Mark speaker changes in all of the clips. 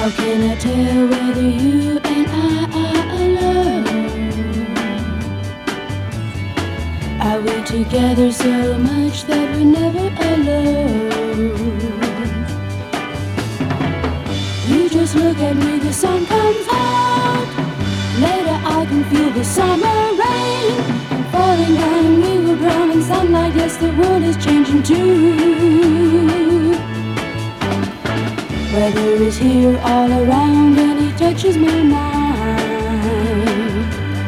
Speaker 1: How can I tell whether you and I are alone? Are we together so much that we're never alone? You just look at me, the sun comes out. Later I can feel the summer rain. I'm falling down and we will drown in sunlight. Yes, the world is changing too. Weather is here all around and it touches my mind.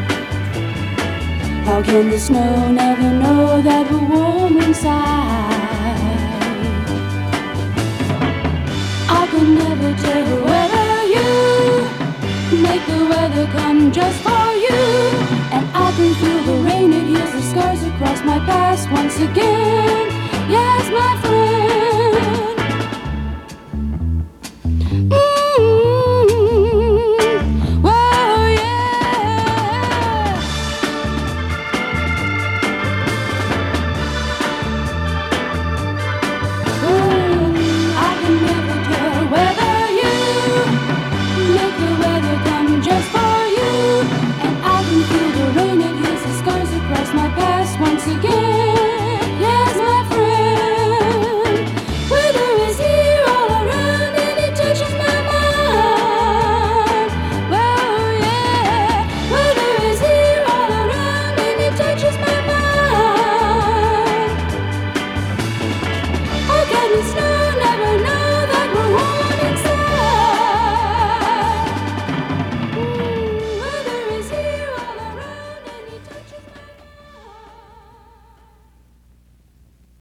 Speaker 1: How can the snow never know that we're warm inside? I can never tell whether you make the weather come just for you. And I can feel the rain, it heals the scars across my past once again.